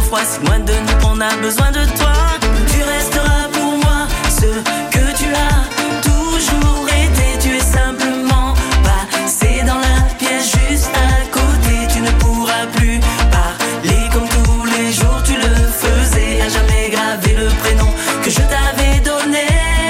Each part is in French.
froid. Si loin de nous on a besoin de toi, tu resteras pour moi ce que tu as toujours été. Tu es simplement passé dans la pièce juste à côté. Tu ne pourras plus parler comme tous les jours tu le faisais. À jamais graver le prénom que je t'avais donné.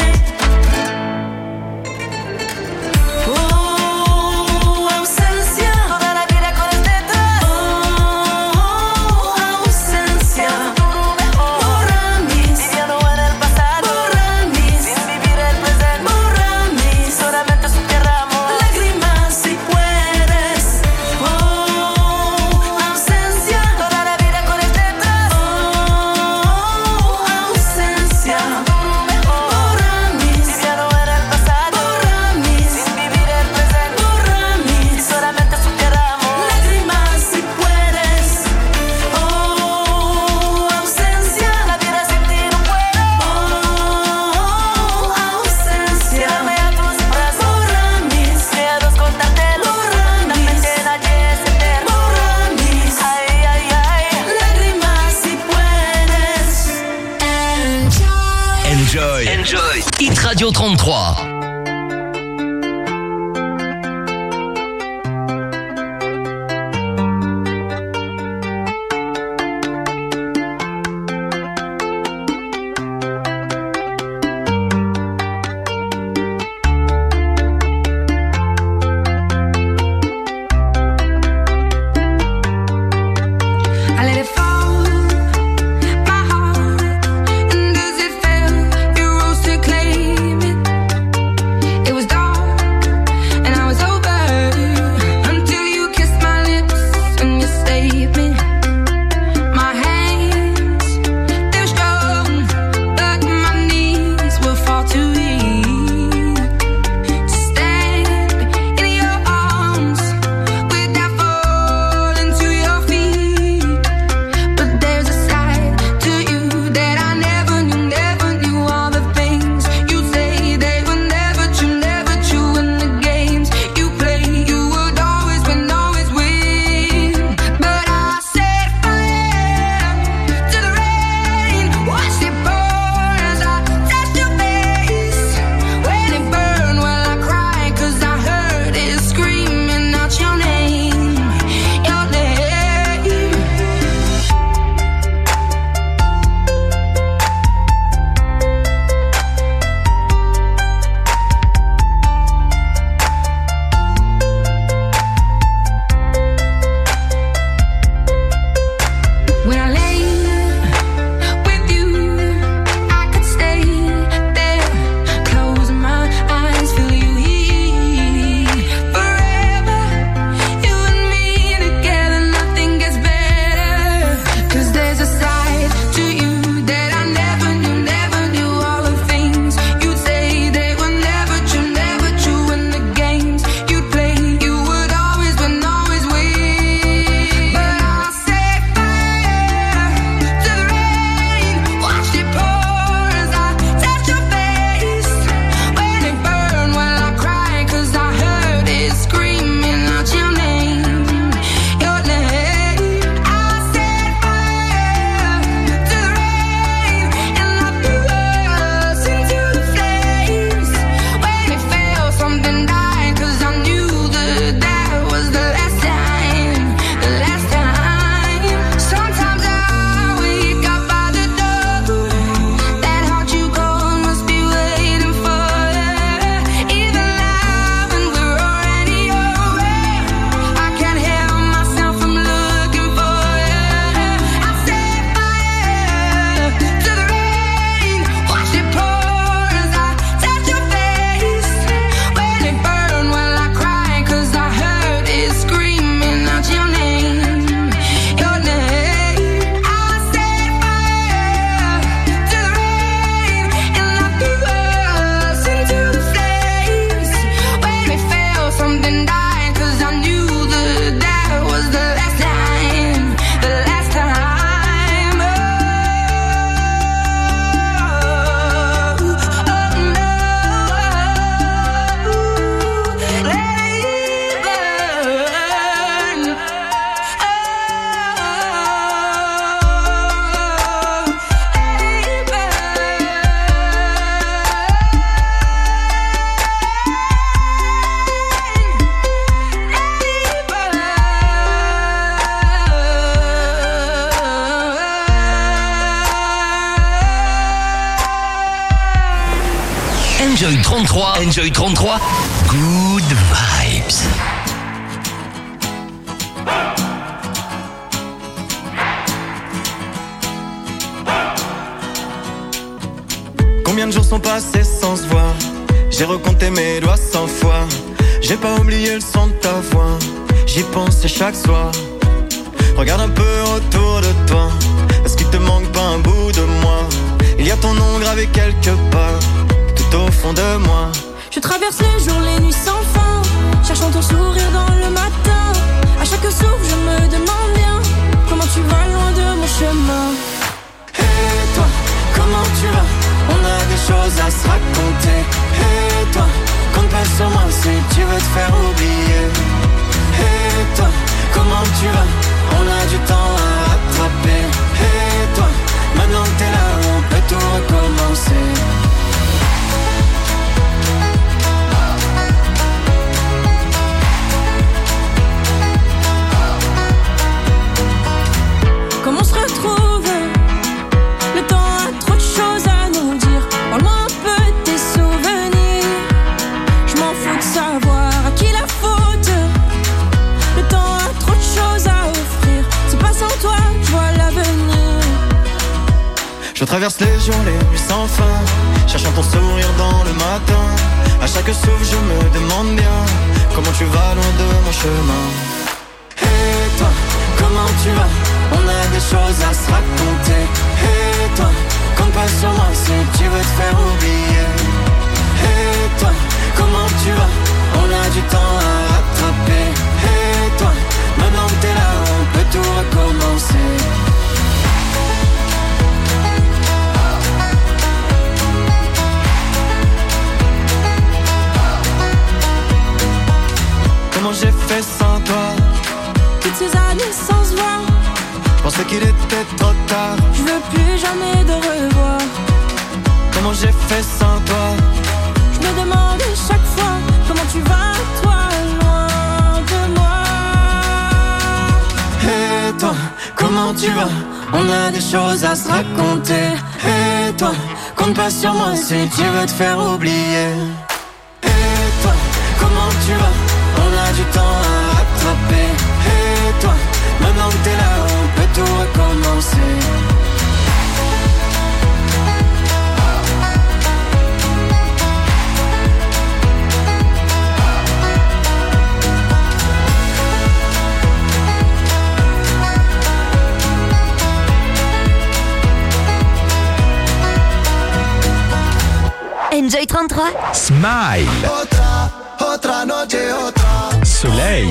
Enjoy. Hit Radio 33. Does it feel you rose to claim it? Enjoy 33. Enjoy 33. Good vibes. Combien de jours sont passés sans se voir? J'ai recompté mes doigts 100 fois. J'ai pas oublié le son de ta voix. J'y pense chaque soir. Regarde un peu autour de toi. Est-ce qu'il te manque pas un bout de moi? Il y a ton nom gravé quelque part, tout au fond de moi. Je traverse les jours, les nuits sans fin, cherchant ton sourire dans le matin. À chaque souffle je me demande bien comment tu vas loin de mon chemin. Et toi, comment tu vas? On a des choses à se raconter. Et toi, compte pas sur moi si tu veux te faire oublier. Et toi, comment tu vas? On a du temps à rattraper. Et toi, maintenant que t'es là, on peut tout recommencer. Comment on se retrouve? Le temps a trop de choses à nous dire. Parle-moi un peu de tes souvenirs. Je m'en fous de savoir à qui la faute. Le temps a trop de choses à offrir. C'est pas sans toi, je vois l'avenir. Je traverse les jours, les nuits sans fin, cherchant ton sourire dans le matin. À chaque souffle je me demande bien comment tu vas loin de mon chemin. Et toi, comment tu vas? On a des choses à se raconter. Et toi, compte pas sur moi si tu veux te faire oublier. Et toi, comment tu vas? On a du temps à rattraper. Et toi, maintenant que t'es là, on peut tout recommencer. Comment j'ai fait sans toi? Toutes ces années sans se voir, je pensais qu'il était trop tard. je veux plus jamais de revoir. Comment j'ai fait sans toi? Je me demande chaque fois comment tu vas, toi, loin de moi. Et toi, comment tu vas? On a des choses à se raconter. Et toi, compte pas sur moi si tu veux te faire oublier. Et toi, comment tu vas? On a du temps à rattraper. Et toi, maintenant que t'es là, on peut tout recommencer. Enjoy 33. Smile. Otra noche, otra. Soleil.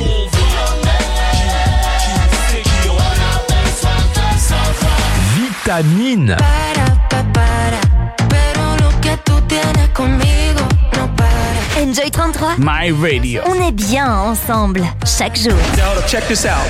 Vitamine. Enjoy 33. My Radio. On est bien ensemble chaque jour. Now, check this out.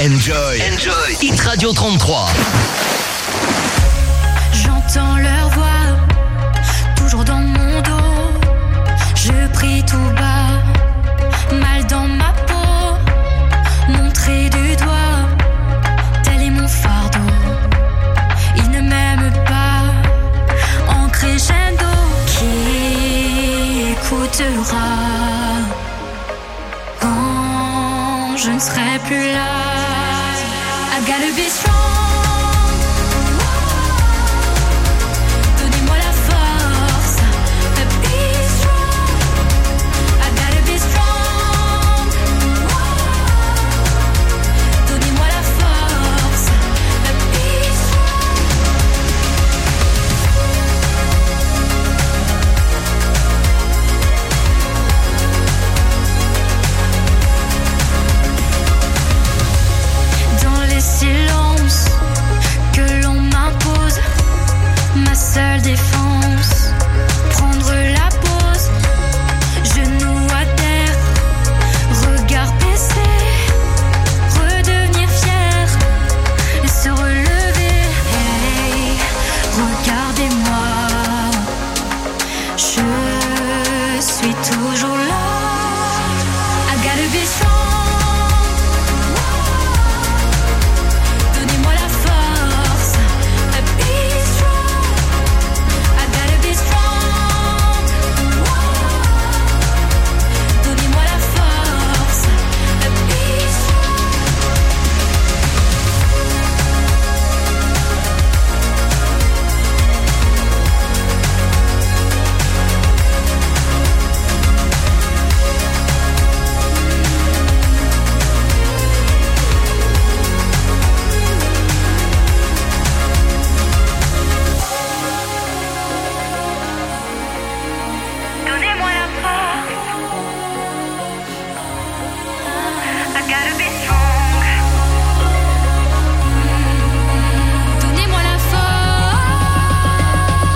Enjoy. Hit Radio 33. J'entends leur voix, toujours dans mon dos. Je prie tout bas, mal dans ma peau. Montrer du doigt, tel est mon fardeau. Ils ne m'aiment pas, en crescendo. Qui écoutera quand je ne serai plus là? I gotta be strong. Donnez-moi la force to be strong. I gotta be strong. Donnez-moi la force to be strong. Dans les silences que l'on m'impose, ma seule défense, prendre la pause, genoux à terre, regard baissé, redevenir fier et se relever. Hey, regardez-moi, je suis toujours là. I gotta be strong. Donnez-moi la force to be strong. I gotta be strong. Donnez-moi la force to be strong. Donnez-moi la force. I gotta be strong. Donnez-moi la force.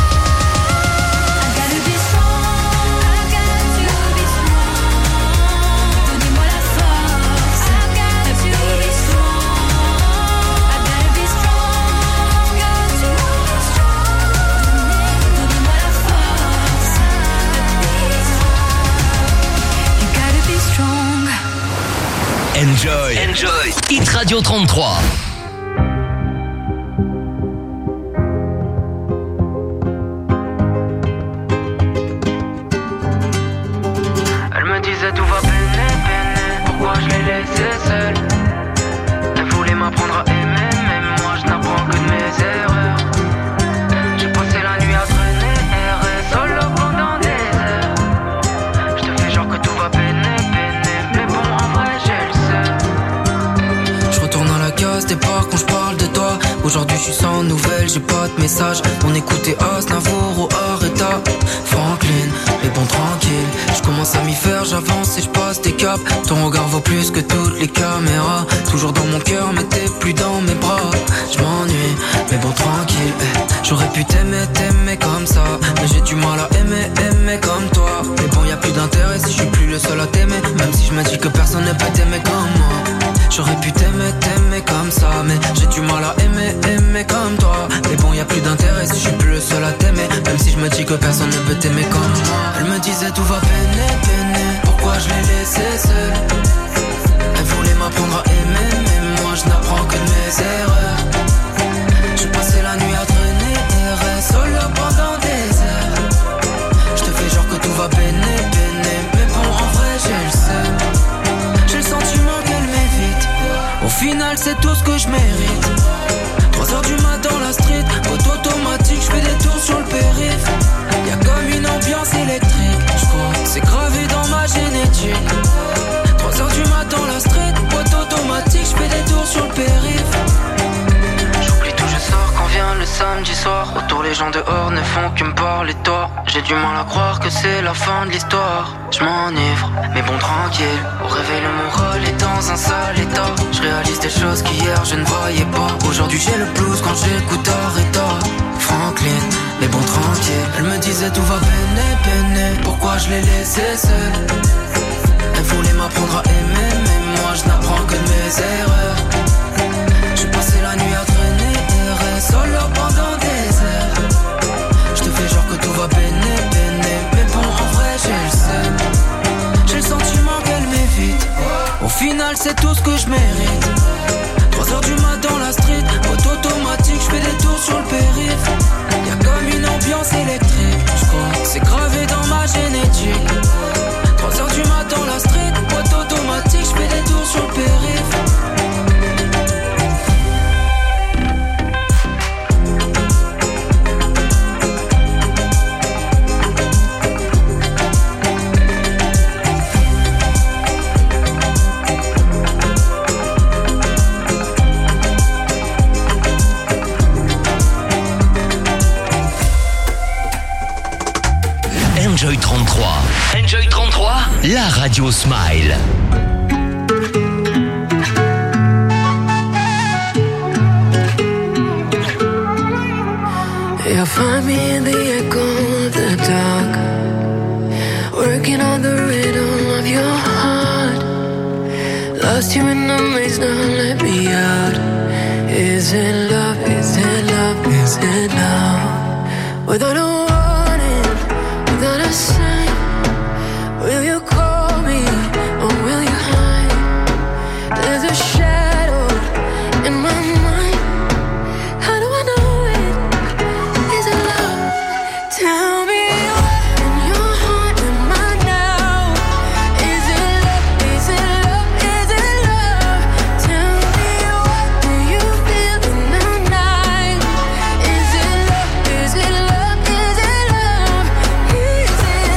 I gotta be strong. I got to be strong. Donnez-moi la force. I got to be strong. I gotta be strong. Got to be strong. Donnez-moi la force. You gotta be strong. Enjoy. Hit Radio 33. Elle me disait tout va peiner, pourquoi je l'ai laissée seule? Elle voulait m'apprendre à aimer, mais moi je n'apprends que de mes erreurs. J'ai passé la nuit à traîner, errer solo pendant des heures. Je te fais genre que tout va peiner, mais bon en vrai j'ai le seum. Je retourne à la case départ quand je parle de toi. Aujourd'hui je suis sans nouvelles, j'ai pas de message. On écoutait Aznavour ou Arrêta Franklin, mais bon tranquille. Je commence à m'y faire, j'avance et je passe des caps. Ton regard vaut plus que toutes les caméras. Toujours dans mon cœur mais t'es plus dans mes bras. Je m'ennuie, mais bon tranquille. J'aurais pu t'aimer comme ça, mais j'ai du mal à aimer comme toi. Mais bon y a plus d'intérêt si je suis plus le seul à t'aimer. Même si je me dis que personne ne peut t'aimer comme moi. J'aurais pu t'aimer comme ça, mais j'ai du mal à aimer comme toi. Mais bon y a plus d'intérêt si je suis plus le seul à t'aimer. Même si je me dis que personne ne peut t'aimer comme moi. Elle me disait tout va peiner, pourquoi je l'ai laissée seule? Elle voulait m'apprendre à aimer, mais moi je n'apprends que de mes erreurs. J'ai passé la nuit à traîner, errer solo pendant des heures. Je te fais genre que tout va peiner, mais bon en vrai j'ai le seum. J'ai le sentiment qu'elle m'évite, au final c'est tout ce que je mérite. 3h du matin dans la street, auto automatique, je fais des tours sur le périph'. Y'a comme une ambiance électrique, je crois que c'est gravé dans ma génétique. 3h du matin dans la street, auto automatique, je fais des tours sur le périph'. J'oublie tout, je sors quand vient le samedi soir. Autour les gens dehors ne font que me parler de toi. J'ai du mal à croire que c'est la fin de l'histoire. Je m'enivre, mais bon tranquille. Au réveil le moral est dans un sale état. Je réalise des choses qu'hier je ne voyais pas. Aujourd'hui j'ai le blues quand j'écoute Arrêta Franklin, mais bon tranquille. Elle me disait tout va peiner, pourquoi je l'ai laissée seule? Elle voulait m'apprendre à aimer, mais moi je n'apprends que de mes erreurs. final c'est tout ce que je mérite. 3h du mat dans la street, auto automatique, je fais des tours sur le périph'. Y'a comme une ambiance électrique, je crois, c'est gravé dans ma génétique. 3h du mat dans la street, auto automatique, je fais des tours sur le périph'. Enjoy 33. Enjoy 33, la radio Smile. You'll find me in the echo of the dark, working on the rhythm of your heart. Lost you in the maze, now let me out. Is it love, is it love, is it love? Without a warning, without a sign, will you call me or will you hide? There's a shadow in my mind. How do I know it? Is it love? Tell me what in your heart am I now? Is it love? Is it love? Is it love? Tell me what do you feel in the night? Is it love? Is it love? Is it love? Is it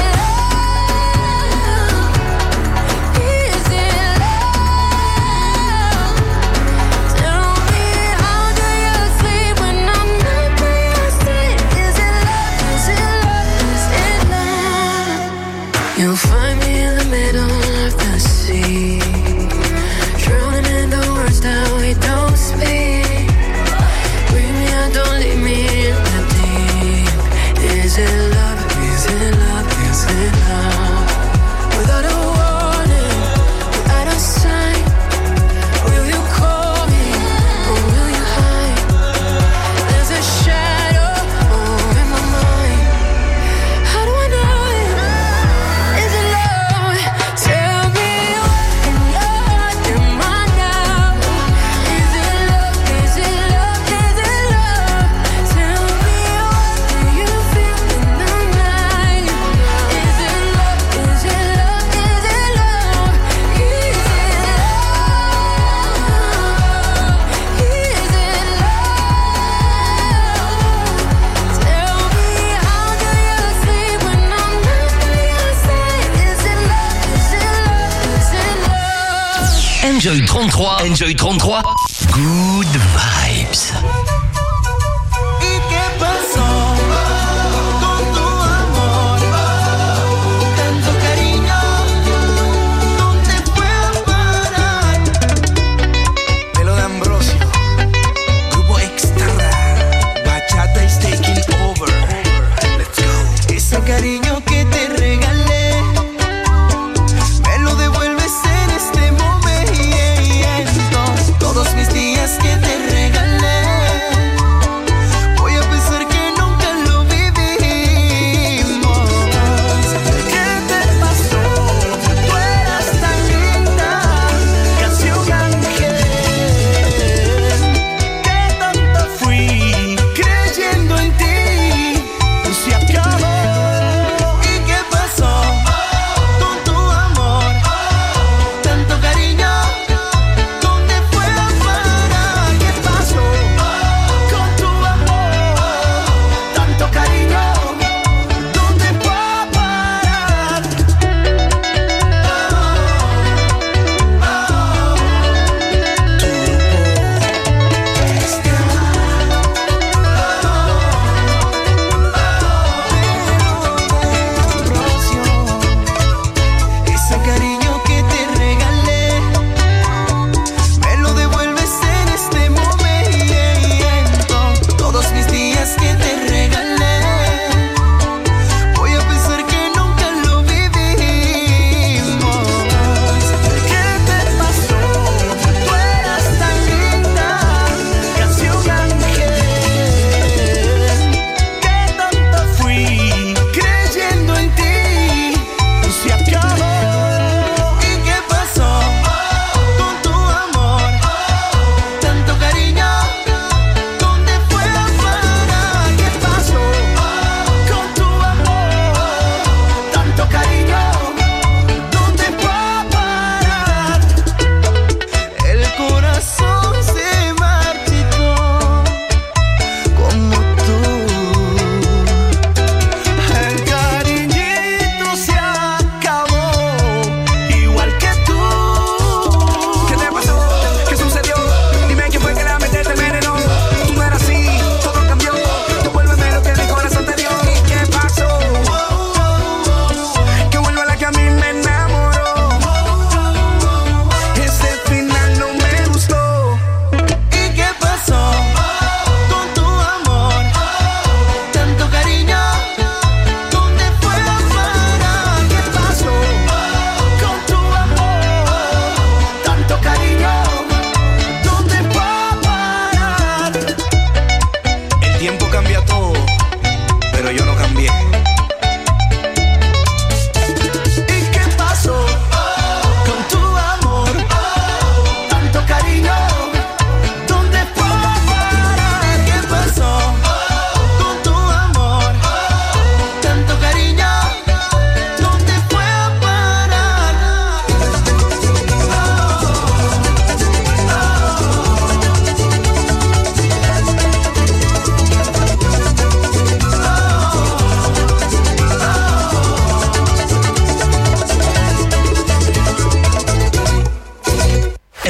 love? Is it love? Tell me how do you sleep when I'm not by your side? Is it love? Is it love? Is it love? You'll find me in the middle of the sea, drowning in the words that we don't speak. Bring me out, don't leave me in the deep. Is it love? Is it love? Is it love? Without a warning, without a sign, will you call me or will you hide? There's a shadow in my mind. How do I know it? Is it love? Tell me what in your heart am I now? Is it love? Is it love? Is it love? Tell me what do you feel in the night? Is it love? Is it love? Is it love? Is it love? Is it love? Tell me how do you sleep when I'm not by your side? Is it love? Is it love? Is it love? Enjoy 33. Enjoy 33. Good vibes. ¿Y qué pasó con tu amor? Tanto cariño, ¿dónde fue a parar? Pelo de Ambrosio, Grupo Extra, Bachata is taking over. Let's go. Ese cariño que te regalé, me lo devuelves en este momento. Todos mis días que te regalé,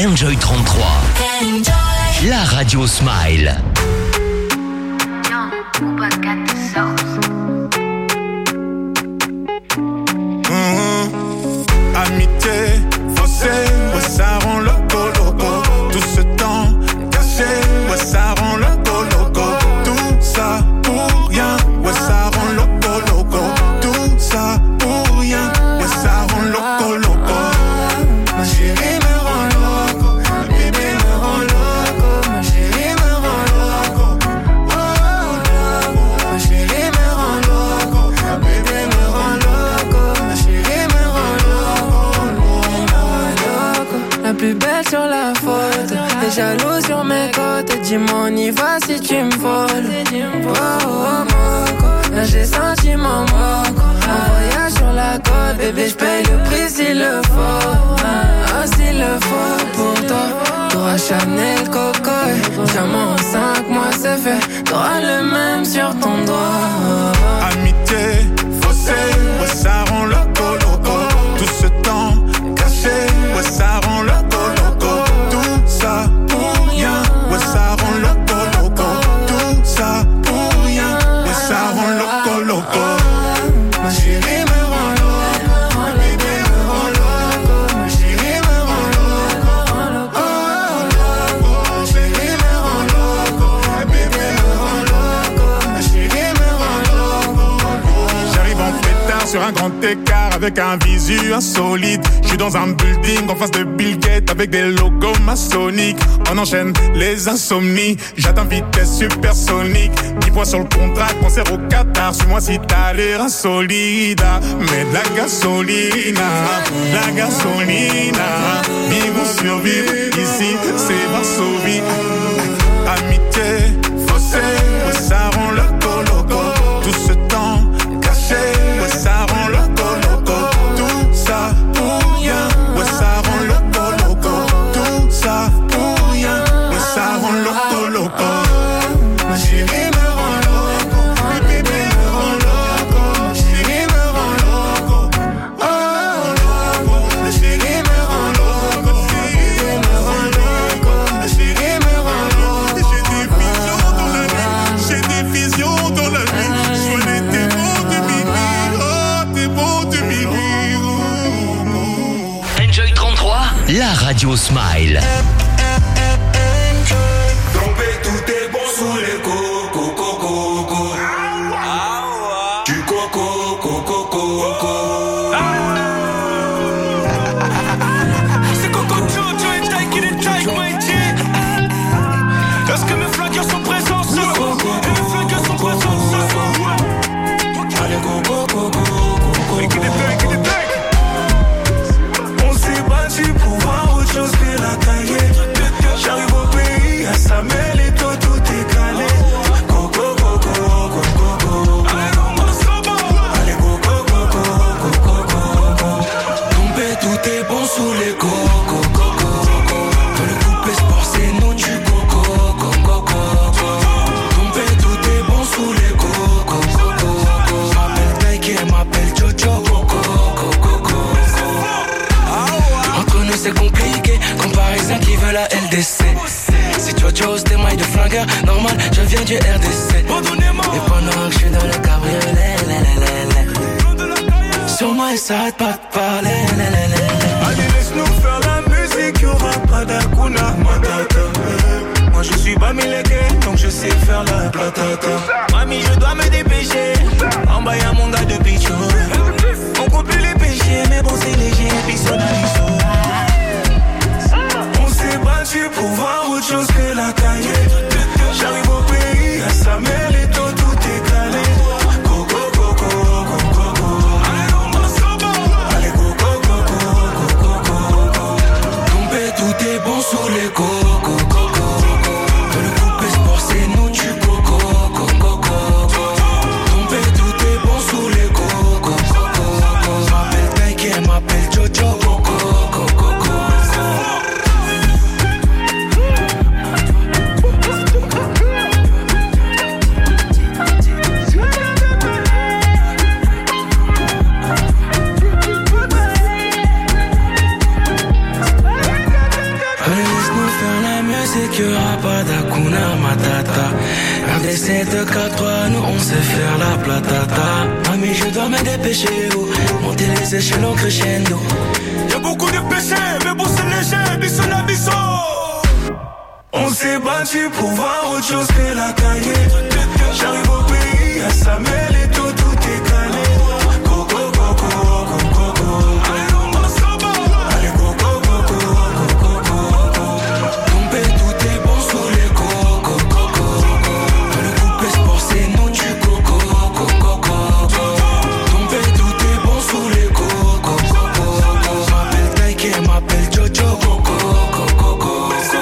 Enjoy 33. Enjoy. La radio Smile. Amitié, faussée, ouais, ça rend loco, loco. Tout ce temps caché, ouais, ça rend loco, loco. Tout ça pour rien, ouais, ça rend loco, loco. Tout ça pour rien, ouais, ça rend loco, loco. Ma chérie me rend loco, ma bébé me rend loco. Ma chérie me rend loco, oh, loco. Ma chérie me rend loco, ma bébé me rend loco. Ma chérie me rend loco. La plus belle sur la photo, t'es jaloux sur mes côtes. Dis-moi on y va si tu me voles. Oh, oh, moco, là j'ai senti mon moco. Un voyage sur la côte, bébé j'paye le prix s'il le faut. Ah, s'il le faut pour toi. T'auras Chanel, Coco, diamant en 5 mois c'est fait. T'auras le même sur ton doigt. Amitié, faussée, ouais, ça rend loco, loco. Tout ce temps caché, ouais, ça rend loco, loco. Tout ça pour rien, ouais, ça rend loco, loco. Tout ça pour rien, ouais, ça rend loco, loco. Ma chérie me rend loco, ma bébé me rend loco. Ma chérie me rend loco, oh, loco. Ma chérie me rend loco, ma bébé me rend loco. Ma chérie me rend loco. J'arrive en pétard sur un grand écart avec un visu insolite. J'suis dans un building en face de Bill Gates avec des logos maçonniques. On enchaîne les insomnies, j'atteins vitesse supersonique. 10 points sur le contrat, concert au Qatar. Suis-moi si t'as l'air insolide. Mais de la gasolina, la gasolina. Vivre ou survivre, ici c'est Varsovie. Amitié, faussée, ouais, ça rend loco, loco. Tout ce temps caché, ouais, ça rend loco, loco. Tout ça pour rien, ouais, ça rend loco, loco. Tout ça pour rien, ouais, ça rend loco, loco. Ma chérie me rend loco, ma bébé me rend loco. Ma chérie me rend loco, oh, loco. Ma chérie me rend loco, ma bébé me rend loco. Ma chérie me rend loco. J'ai des visions dans la nuit, j'ai des visions dans la nuit. Sois tes mots de minuit, oh, tes mots de minuit. Enjoy 33. La radio Smile. Trompé, tout est bon sous les coco, coco, coco. Du coco, coco, coco. C'est Coco Jojo et Taiki et Taiki, my G. Est-ce que mes flingueurs sont présents ce soir? Et mes flingueurs sont présents ce soir. Allez, coco, coco, coco. On s'est battu pour voir autre chose que la cahier. J'arrive au pays, à Samuel et toi tout est calé. Coco, coco, coco, coco. Allez, coco, coco, coco, coco. Tombé, tout est bon sous les coco, coco. Dans le coupé sport, c'est nous du coco, coco, coco. Tombé, tout est bon sous les coco, coco. M'appelle Taiki, m'appelle Jojo, coco, coco, coco. Entre nous c'est compliqué, comme Parisiens qui veut la LDC. Si Jojo c'était maille de flingueur, normal, je viens du RDC. Et pendant que je suis dans le cabriolet, sur moi il s'arrête pas de parler. Allez laisse-nous faire la musique, y'aura pas d'Akuna Matata. Moi je suis Bamileke, donc je sais faire la platata. Mami je dois me dépêcher, en bas y'a mon gars de Pichot. On compte plus les péchés, mais bon c'est léger, puis son aliso. On s'est battu pour voir autre chose que la cahier. J'arrive au pays, à Samuel et toi tout est calé. Coco, coco, coco, coco. Allez, coco, coco, coco, coco. Tombé, tout est bon sous les coco, coco. Dans le coupé sport, c'est nous du coco, coco, coco. Tombé, tout est bon sous les coco, coco, coco. M'appelle Taiki, m'appelle Jojo, coco, coco. sais qu'il y aura pas d'Akuna Matata. Un des 7-4-3, nous on sait faire la platata. Ami, je dois me dépêcher, oh, monter les échelons crescendo. Y'a beaucoup de péchés, mais bon c'est léger, bisous la bisous. On s'est battu pour voir autre chose que la cahier. J'arrive au pays, à Samuel et tout est calé. Coco, coco, coco, coco. Allez, coco, coco, coco, coco. Tomber, tout est bon sous les coco, coco. Le couple sport, c'est nous du coco, coco, coco. Tomber, tout est bon sous les coco, coco. M'appelle Taïké, m'appelle Jojo, coco, coco, coco.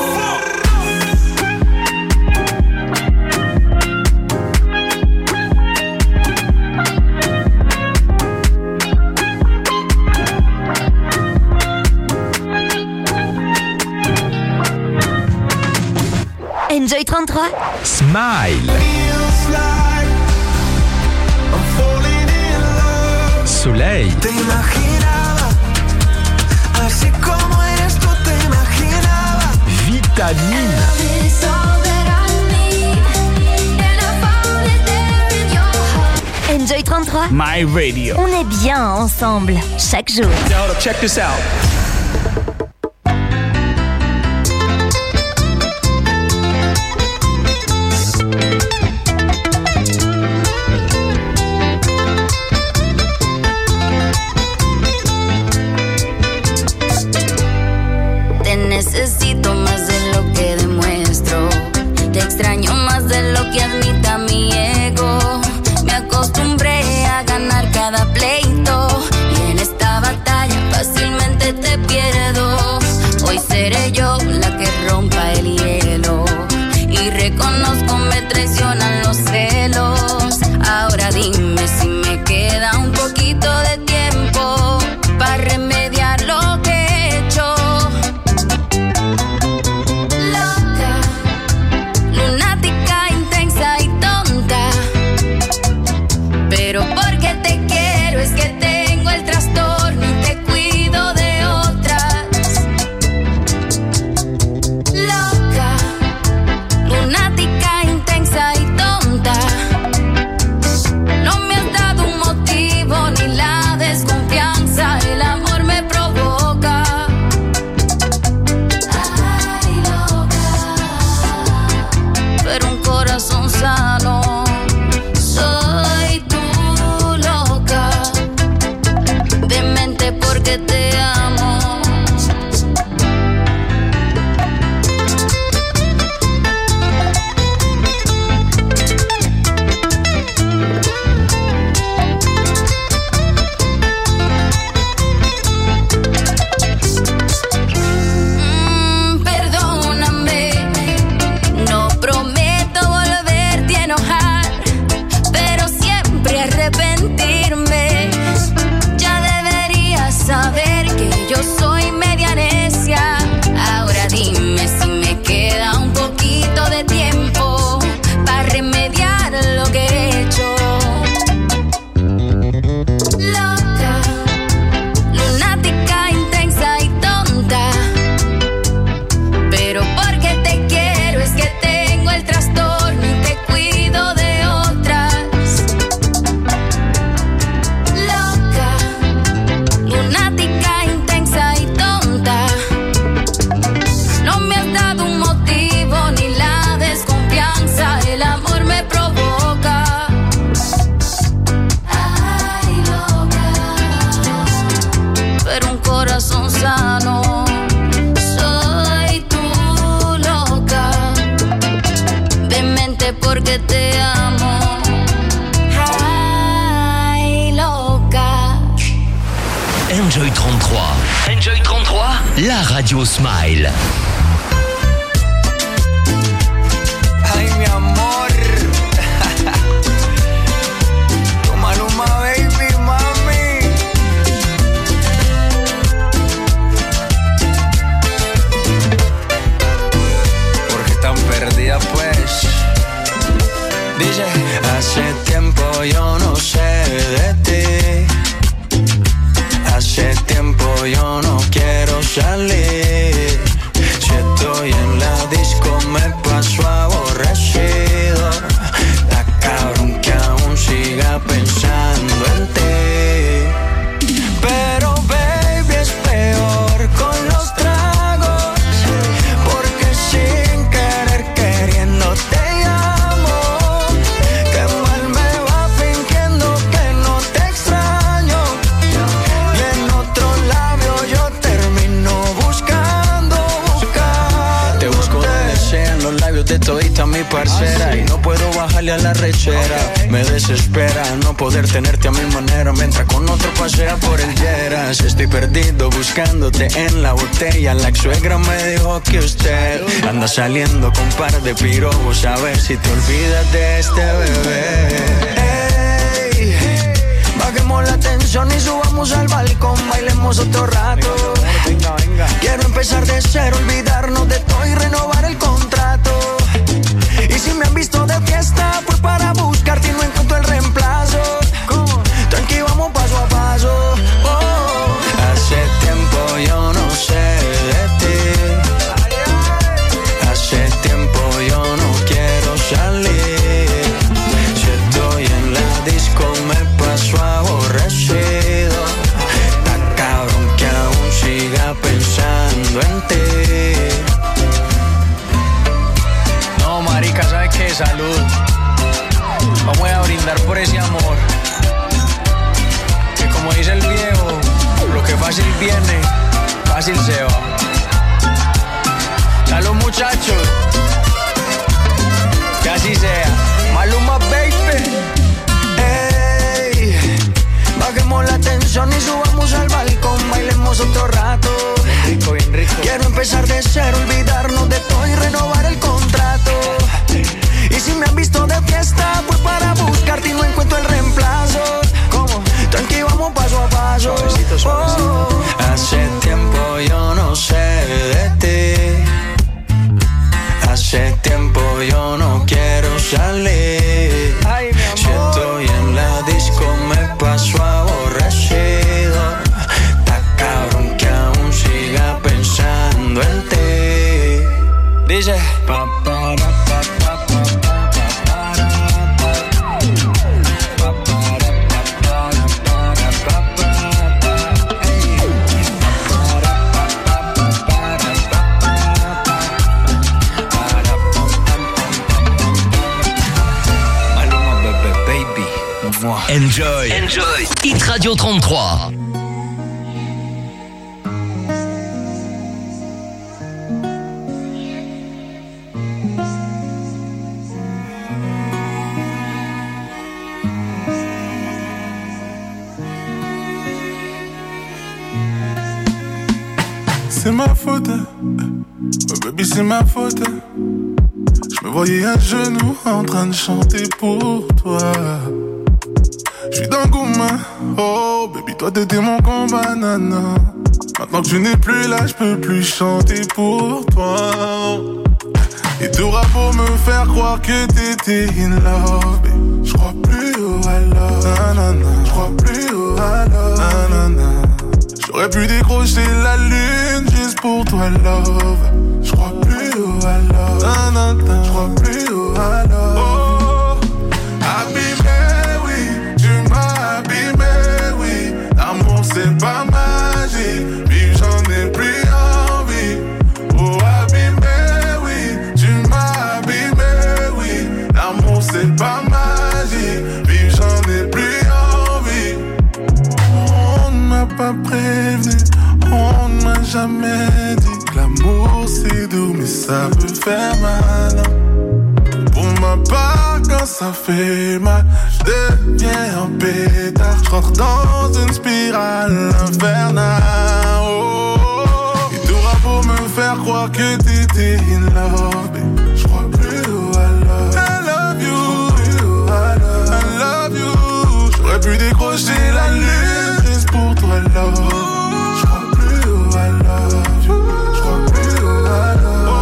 Enjoy 33. Smile. Soleil. Te imaginaba, así como eres tú te imaginaba. Vitamine. Enjoy 33. My Radio. On est bien ensemble chaque jour. Now, check this out. Te necesito más de lo que demuestro. Te extraño más de lo que admita mi ego. Me acostumbré a ganar cada pleito y en esta batalla fácilmente te pierdo. Hoy seré yo la que rompa el hielo y reconozco me traicionan los celos. Ahora dime si me queda un poquito de tiempo para remediar lo que he hecho. Loca, lunática, intensa y tonta, pero porque te quiero es que tengo el trastorno y te cuido de otras. Loca, lunática, intensa y tonta, no me has dado un motivo ni la desconfianza, el amor me provoca. Ay, loca, pero un corazón sano. Soy tu loca, demente porque te amo. Perdóname, no prometo volverte a enojar, pero siempre arrepentirme. Ya deberías saber que yo soy media necia. Ahora dime si me queda un poquito de tiempo para remediar lo que he hecho. Loca, lunática, intensa y tonta, pero porque te quiero es que tengo el trastorno y te cuido de otras. Loca, lunática, intensa y tonta, no me has dado un motivo ni la desconfianza, el amor me provoca. Ay, loca, pero un corazón sano. Soy tu loca, demente porque te amo. Ay, loca. Enjoy 33. Enjoy 33, la radio Smile. Ay, mi amor. Tu Maluma, baby, mami. Porque están perdidas, pues. Dice, hace tiempo yo no sé de ti. Hace tiempo yo no quiero salir. Si estoy en la disco mi parcera y no puedo bajarle a la rechera. Me desespera no poder tenerte a mi manera mientras con otro pasea por el Lleras. Estoy perdido buscándote en la botella. La ex suegra me dijo que usted anda saliendo con un par de pirobos. A ver si te olvidas de este bebé. Ey, bajemos la tensión y subamos al balcón. Bailemos otro rato. Venga, venga. Quiero empezar de cero, olvidarnos de todo y renovar el contrato. Y si me han visto de fiesta, fue para buscarte y no encuentro el reemplazo. ¿Cómo? Tranqui, vamos paso a paso. Oh. Hace tiempo yo no sé de ti. Hace tiempo yo no quiero salir. Si estoy en la disco me paso aborrecido. Está cabrón que aún siga pensando en ti. No, marica, ¿sabes qué? Salud. Vamos a brindar por ese amor. Que como dice el viejo, lo que fácil viene, fácil se va. Salud, muchachos. Que así sea. Maluma, baby. Ey, bajemos la tensión y subamos al balcón. Bailemos otro rato. Bien rico, bien rico. Quiero empezar de cero, olvidarnos de todo y renovar el contrato. Y si me han visto de fiesta, fue para buscarte y no encuentro el reemplazo. ¿Cómo? Tranqui, vamos paso a paso. Suavecito, suavecito. Oh. Hace tiempo yo no sé de ti. Hace tiempo yo no quiero salir. Ay, si estoy en la disco me paso aborrecido. Está cabrón que aún siga pensando en ti. Dice pa para pa pa pa pa para pa pa para pa para pa pa Enjoy. Enjoy. Hit Radio 33. C'est ma faute, oh baby c'est ma faute. Je me voyais à genoux en train de chanter pour toi. J'suis dans le gourmand, oh baby toi t'étais mon combat nana. Maintenant que tu n'es plus là, j'peux plus chanter pour toi. Et t'auras beau me faire croire que t'étais in love, baby. J'crois plus au I love, nanana. J'crois plus au I love, nanana. J'aurais pu décrocher la lune juste pour toi, love. J'crois plus au I love, nanana. J'crois plus au I love. Oh, abîmé, oui, tu m'as abîmé, oui. L'amour c'est pas magique, puis j'en ai plus envie. Oh, abîmé, oui, tu m'as abîmé, oui. L'amour c'est pas magique, puis j'en ai plus envie. On ne m'a pas prévenu, on ne m'a jamais dit que l'amour c'est doux, mais ça peut faire mal. Pour ma part, quand ça fait mal, j'deviens un pétard. J'rentre dans une spirale infernale. Oh, et t'auras beau me faire croire que t'étais in love, j'crois plus au I love. I love you, I love you. J'aurais pu décrocher la lune juste pour toi, love. J'crois plus au I love you, j'crois plus au I love. Oh,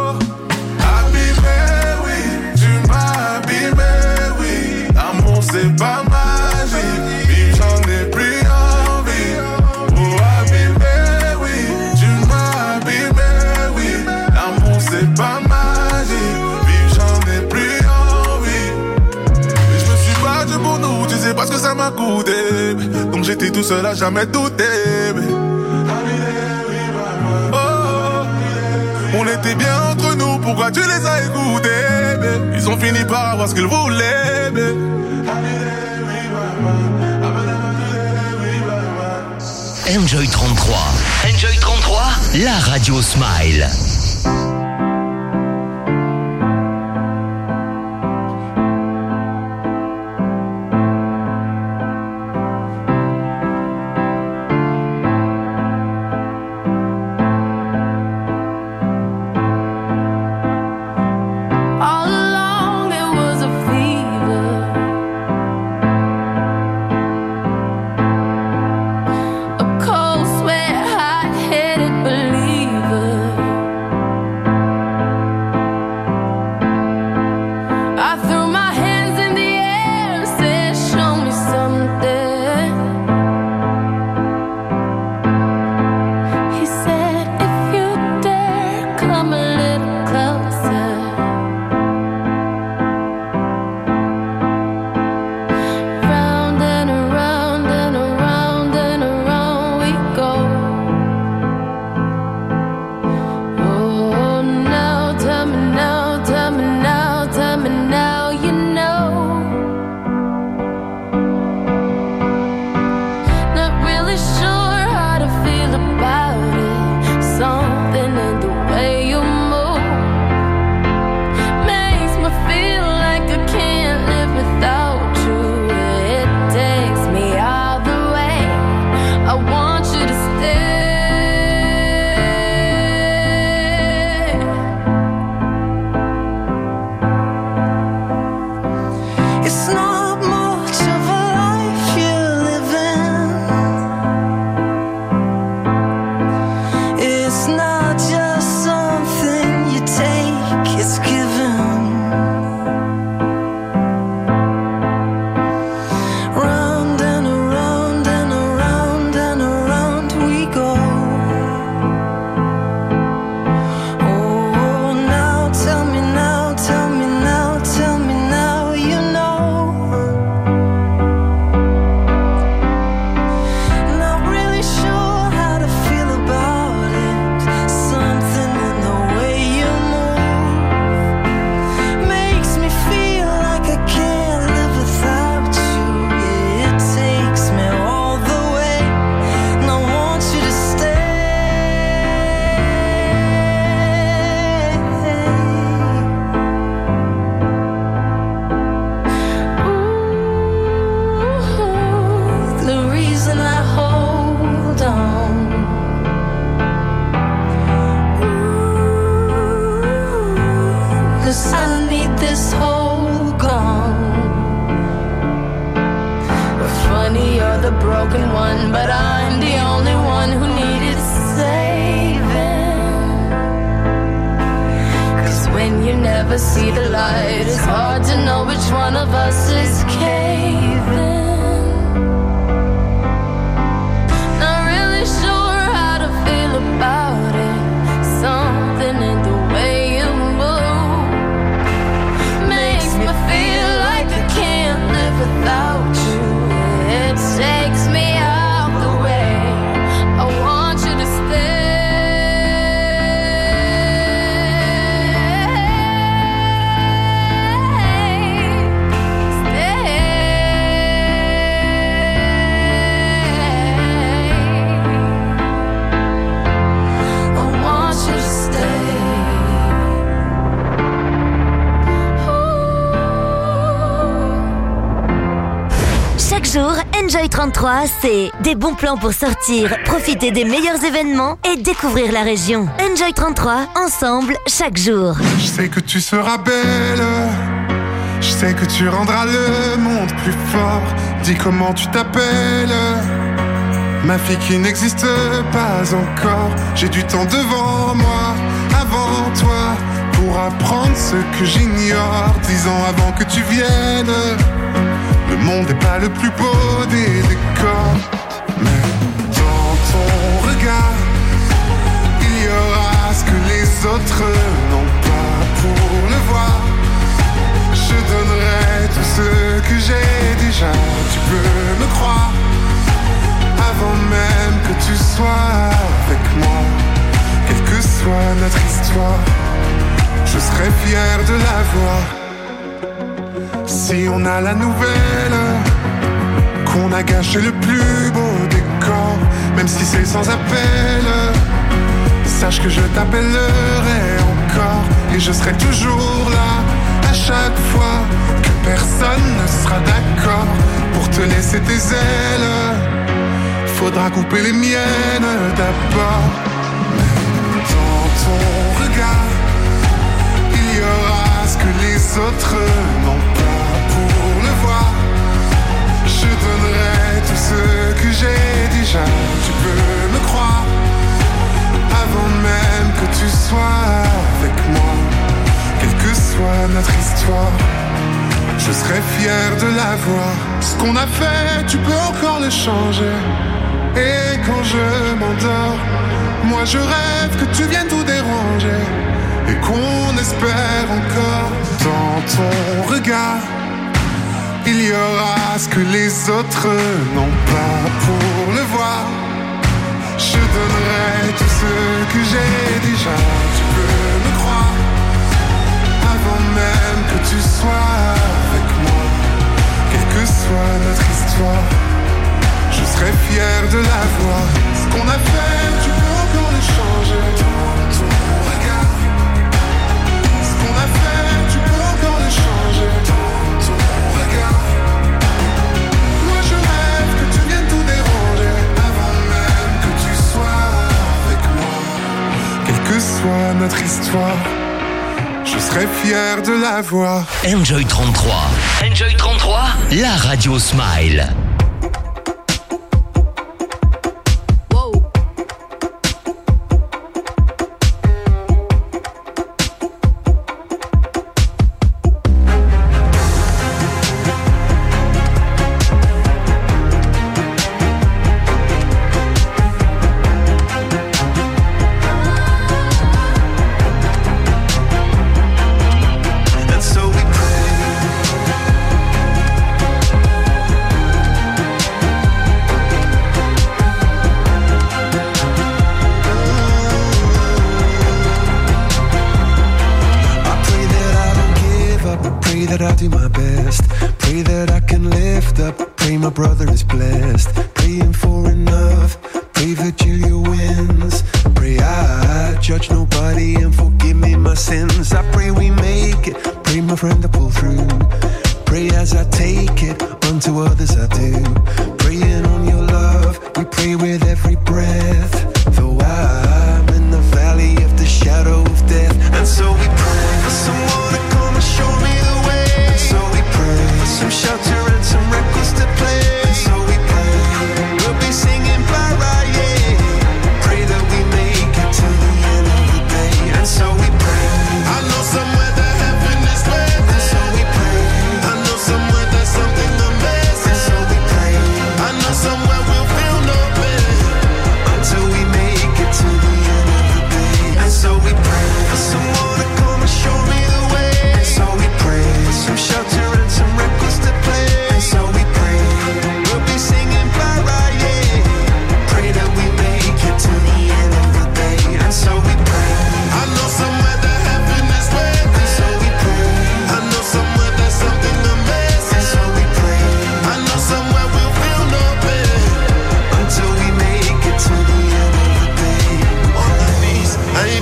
abîmé, oui, tu m'as abîmé, oui. L'amour c'est pas magique, puis j'en ai plus envie. Oh, abîmé, oui, tu m'as abîmé, oui. L'amour c'est pas magique, puis j'en ai plus envie. Mais je me suis battu pour nous, tu sais pas ce que ça m'a coûté. Donc j'étais tout seul à jamais douter. Oh, on était bien entre nous, pourquoi tu les as écoutés? Ils ont fini par avoir ce qu'ils voulaient. Enjoy 33. Enjoy 33, la radio Smile. one, but I'm the only one who needed saving. 'Cause when you never see the light, it's hard to know which one of us is caving. Not really sure how to feel about it. Something in the way you move makes me feel like I can't live without you. It takes me out the way. I want you to stay. Chaque jour, Enjoy 33, c'est des bons plans pour sortir, profiter des meilleurs événements et découvrir la région. Enjoy 33, ensemble, chaque jour. Je sais que tu seras belle, je sais que tu rendras le monde plus fort. Dis comment tu t'appelles, ma fille qui n'existe pas encore. J'ai du temps devant moi, avant toi, pour apprendre ce que j'ignore. 10 ans avant que tu viennes, le monde n'est pas le plus beau des décors. Mais dans ton regard, il y aura ce que les autres n'ont pas. Pour le voir, je donnerai tout ce que j'ai déjà. Tu peux me croire, avant même que tu sois avec moi. Quelle que soit notre histoire, je serai fier de la voir. Si on a la nouvelle qu'on a gâché le plus beau décor, même si c'est sans appel, sache que je t'appellerai encore. Et je serai toujours là à chaque fois que personne ne sera d'accord pour te laisser tes ailes. Faudra couper les miennes d'abord. Mais dans ton regard, il y aura ce que les autres n'ont pas. Pour le voir, je donnerai tout ce que j'ai déjà. Tu peux me croire, avant même que tu sois avec moi. Quelle que soit notre histoire, je serai fier de la voir. Ce qu'on a fait, tu peux encore le changer. Et quand je m'endors, moi je rêve que tu viennes tout déranger. Et qu'on espère encore dans ton regard, il y aura ce que les autres n'ont pas. Pour le voir, je donnerai tout ce que j'ai déjà. Tu peux me croire, avant même que tu sois avec moi. Quelle que soit notre histoire, je serai fier de la voir. Ce qu'on a fait, tu peux encore le changer. Dans ton regard, ce qu'on a fait, tu peux encore le changer. Dans ton regard, moi je rêve que tu viennes tout déranger. Avant même que tu sois avec moi. Quelle que soit notre histoire, je serai fier de la voir. Enjoy 33. Enjoy 33, la radio Smile. Shelter and some records to play. So we pray we'll be singing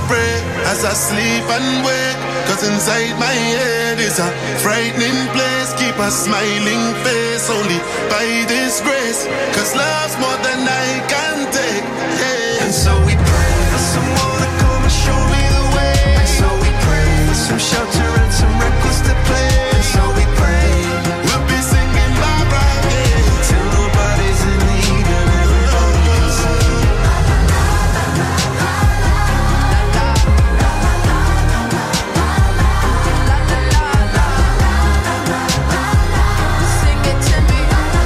pray as I sleep and wake, 'cause inside my head is a frightening place. Keep a smiling face only by this grace, 'cause love's more than I can take. Hey. And so we pray for someone to come and show me the way. And so we pray for some shelter and some records to play. And so we pray we'll be singing Barbara Gay till nobody's in need and everybody's Sing it to me.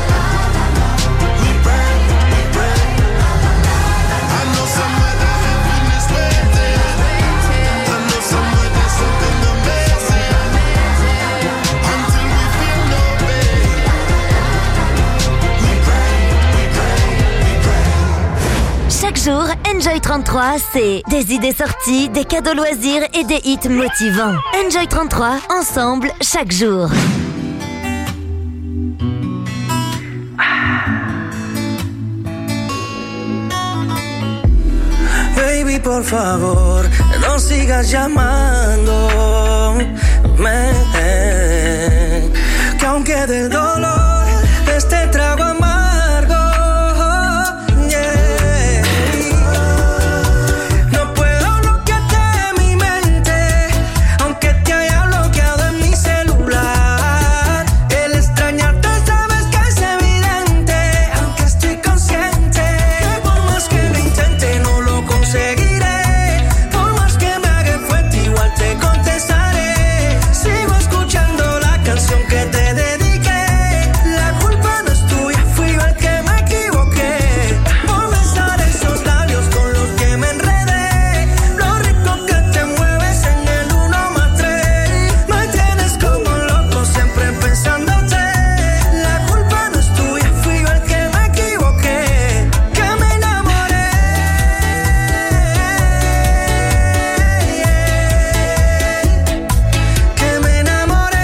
We pray, we pray. I know somewhere that heaven is waiting. I know somewhere there's something amazing. Until we feel no pain. We pray, we pray, we pray. Chaque jour, Enjoy 33, c'est des idées sorties, des cadeaux loisirs et des hits motivants. Enjoy 33, ensemble, chaque jour. Baby, por favor, no sigas llamándome. Que aunque del dolor de este trago amargo, yeah. No puedo bloquearte de mi mente, aunque te haya bloqueado en mi celular. El extrañarte sabes que es evidente, aunque estoy consciente que por más que lo intente no lo conseguiré. Por más que me haga fuerte igual te contestaré. Sigo escuchando la canción que te dediqué. La culpa no es tuya, fui yo el que me equivoqué. Por besar esos labios con los que me enredé. Lo rico que te mueves en el 1 más 3. Me tienes como loco siempre pensándote. La culpa no es tuya, fui yo el que me equivoqué. Que me enamoré. Que me enamoré.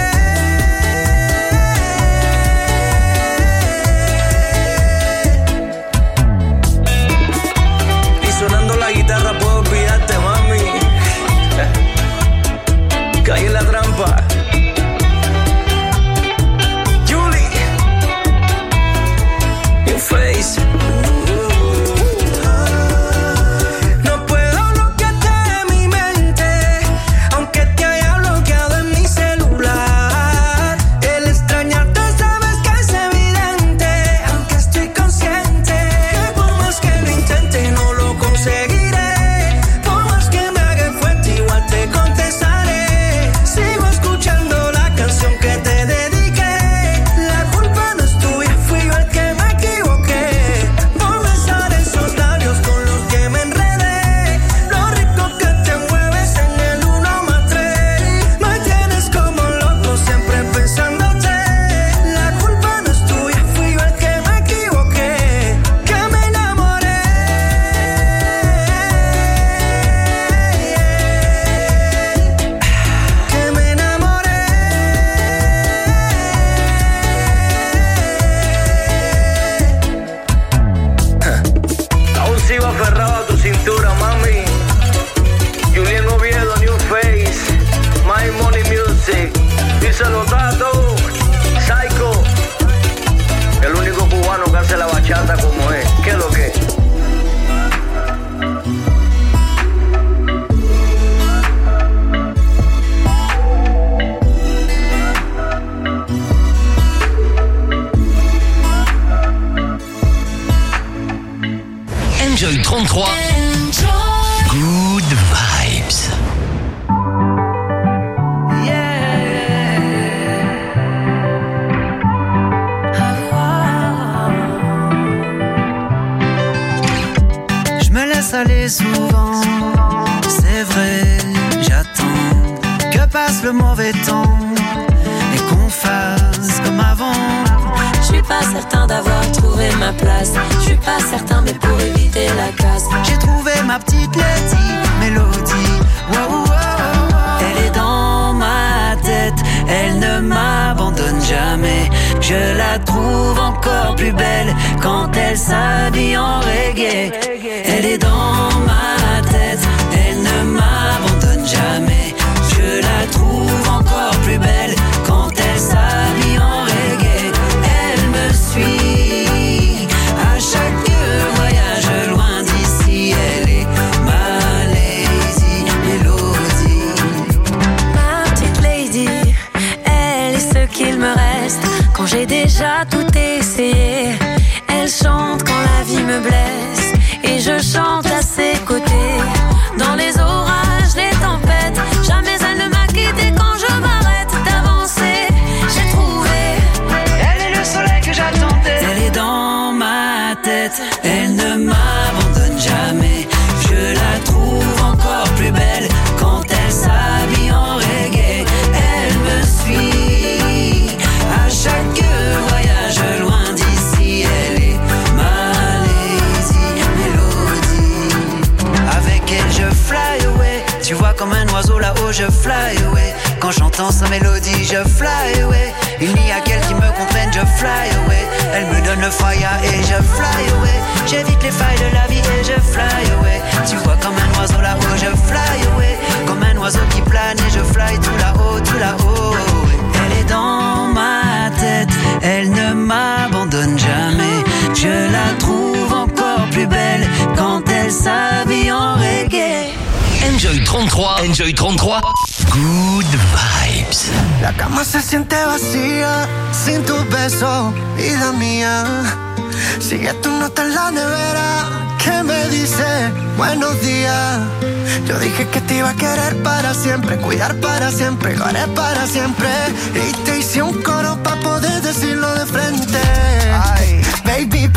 Y sonando la guitarra puedo olvidarte, mami. Caí en la trampa. Julie, New Face. No puedo bloquearte de mi mente, aunque te haya bloqueado en mi celular. El extrañarte sabes que es evidente, aunque estoy consciente que por más que lo intente no lo conseguiré. Por más que me haga fuerte igual te contestaré. Sigo escuchando la canción que te dediqué. La culpa no es tuya, fui yo el que me equivoqué. Por besar esos labios con los que me enredé. Lo rico que te mueves en el 1 más 3. Me tienes como loco siempre pensándote. La culpa no es tuya, fui yo el que me equivoqué. Que me enamoré. Que me enamoré. Aún sigo aferrado a tu cintura, mami. Julián Oviedo, New Face, My Money Music. Díselo, Tato, Psycho. El único cubano que hace la bachata como es. ¿Qué es lo que? Enjoy 33. Good vibes. Je me laisse aller souvent, c'est vrai, j'attends que passe le mauvais temps et qu'on fasse comme avant. Je suis pas certain d'avoir trouvé ma place. Je suis pas certain, mais pour éviter la casse, J'ai trouvé ma petite Letty, Mélodie, wow, wow, wow. Elle est dans ma tête, elle ne m'abandonne jamais. Je la trouve encore plus belle quand elle s'habille en reggae. Elle est dans ma tête, elle ne m'abandonne j'ai déjà tout essayé. Elle chante quand la vie me blesse et je chante à ses côtés. Dans les orages, les tempêtes, jamais elle ne m'a quitté quand je m'arrête d'avancer. J'ai trouvé, elle est le soleil que j'attendais. Elle est dans ma tête, elle ne m'abandonne jamais. Je la trouve encore plus belle quand elle s'habille en reggae. Elle me suit à chaque voyage loin d'ici. Elle est ma lazy mélodie. Avec elle je fly away. Tu vois comme un oiseau là-haut je fly away. Quand j'entends sa mélodie je fly away. Il n'y a qu'elle qui me comprenne, je fly away. Elle me donne le fire et je fly away. J'évite les failles de la vie et je fly away. Tu vois comme un oiseau là-haut, je fly away. Comme un oiseau qui plane et je fly tout là-haut, tout là-haut. Elle est dans ma tête, elle ne m'abandonne jamais. Je la trouve encore plus belle quand elle s'habille en reggae. Enjoy 33, Enjoy 33, good vibes. La cama se siente vacía sin tus besos, vida mía. Sigue tu nota en la nevera que me dice buenos días. Yo dije que te iba a querer para siempre, cuidar para siempre, lo haré para siempre. Y te hice un coro para poder decirlo de frente. Ay, baby,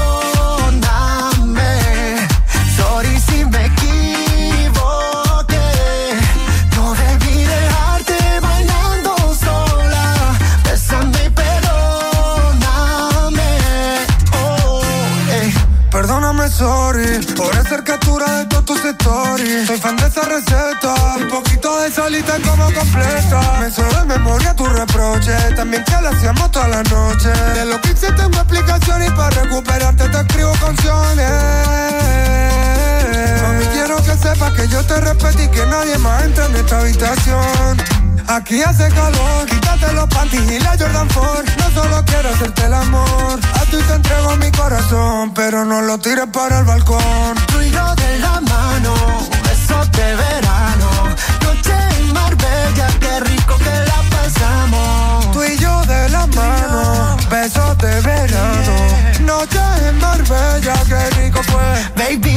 perdóname. Sorry si me equivoqué. No debí dejarte bailando sola. Bésame y perdóname. Oh, hey. Perdóname, sorry, por hacer captura de todos tus stories. Soy fan de esa receta, un poquito de salita como completa. Me sé de memoria tu reproche, también que lo hacíamos toda la noche. De lo que hice tengo explicación y para recuperarte te escribo canciones. Mami, quiero que sepas que yo te respeto y que nadie más entra en esta habitación. Aquí hace calor, quítate los panties y la Jordan 4. No solo quiero hacerte el amor, a ti te entrego mi corazón, pero no lo tires para el balcón. Tú y yo de la mano, besos de verano. Noche en Marbella, qué rico que la pasamos. Tú y yo de la mano, besos de verano. Noche en Marbella, qué rico fue. Baby,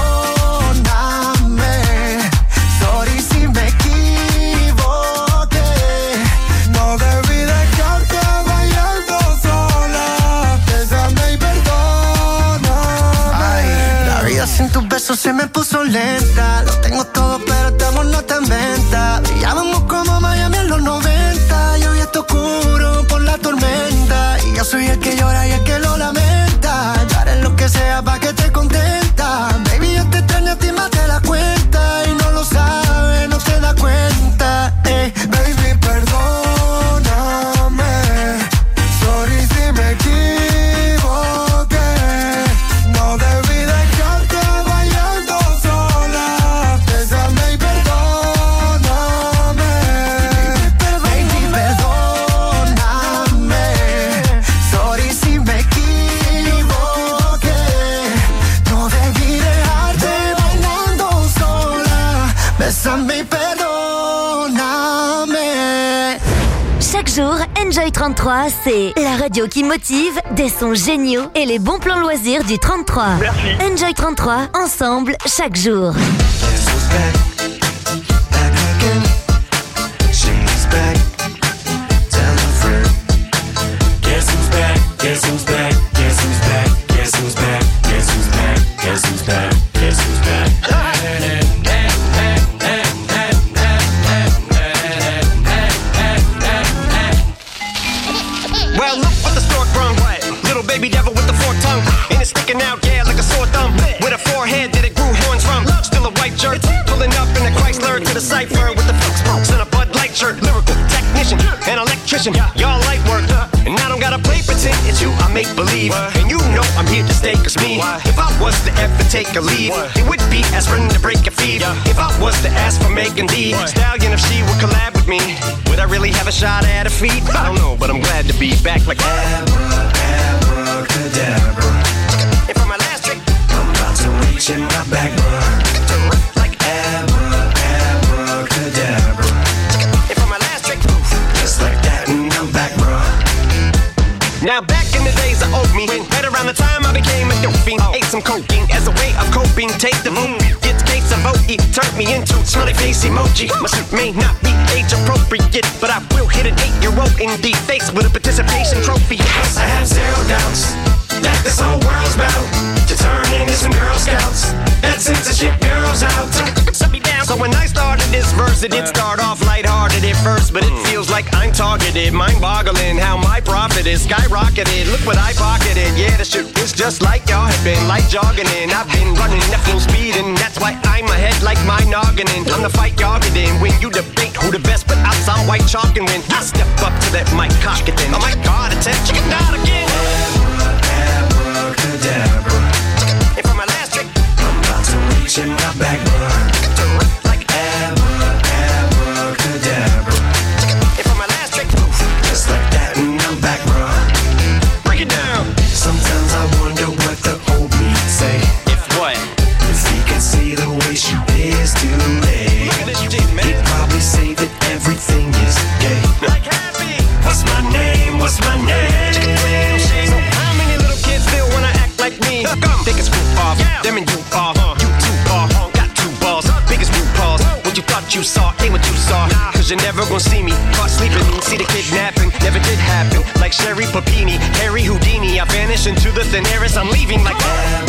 perdóname. Sorry si me equivoqué. No debí dejarte bailando sola. Bésame y perdóname. Ay, la vida sin tus besos se me puso lenta. Lo tengo todo, pero este amor no está en venta. Brillábamos como Miami en los 90. Y hoy está oscuro por la tormenta. Y yo soy el que llora y el que lo lamenta. Yo haré lo que sea pa' que te contenta. Baby, yo te extraño a ti más de la cuenta. Y no lo sabes, no te das cuenta. Baby, perdóname. Sorry si me equivoqué. No debí dejarte bailando sola. Bésame y perdóname. Baby, perdóname. Sorry si me equivoqué. No debí dejarte bailando sola. Bésame y perdóname. Chaque jour, Enjoy 33, c'est la radio qui motive, des sons géniaux et les bons plans loisirs du 33. Merci. Enjoy 33, ensemble, chaque jour. Well, look what the stork brung. Little baby devil with the forked tongue. And it's sticking out, yeah, like a sore thumb. With a forehead that it grew horns from. Still a white jerk. Pulling up in a Chrysler to the cipher with the Phillips smokes and a Bud Light shirt. Lyrical technician, an electrician. Y'all light work. And I don't gotta play pretend. It's you, I make believe. And you know I'm here to stay, cause me. If I was to ever take a leave, it would be aspirin to break a feed. If I was to ask for Megan D Stallion, if she would collab with me, would I really have a shot at her feet? I don't know, but I'm glad to be back like abracadabra. And for my last trick, I'm about to reach in my back, like abracadabra. And for my last trick, just like that, and I'm back, bro. the time I became a dopey. Ate some cocaine as a way of coping. Take the boom, get case of OE. Turned me into smiley face emoji. My suit may not be age appropriate, but I will hit an 8-year-old in the face with a participation trophy. I have zero doubts that this whole world's about to turn into some Girl Scouts. That censorship girls out. Shut me down. So when I started this verse, it did start off lighthearted at first, but it feels like I'm targeted. Mind-boggling how my profit is skyrocketed. Look what I pocketed. Yeah, the shit is just like y'all have been, like jogging in. I've been running at full speed, and that's why I'm ahead like my noggin. I'm the fight y'all get in when you debate who the best, but I'm some white chalk, and when I step up to that mic, cock it then. Oh my God, it's that chicken out again. Abracadabra. And for my last trick, I'm about to reach in my back, bro. Like abracadabra. And for my last trick, just like that, and I'm back, bro. Break it down. Sometimes I wonder what the old me say. If what? If he could see the way she is today, he'd probably say that everything is gay. Like happy. What's my name? What's my name? So how many little kids still wanna act like me? Come, take a scoop off. Yeah. Them and you are, you two are, got two balls, biggest blue balls. What you thought you saw ain't what you saw. Cause you're never gonna see me caught sleeping. See the kidnapping, never did happen. Like Sherry Papini, Harry Houdini. I vanish into the thin air as I'm leaving like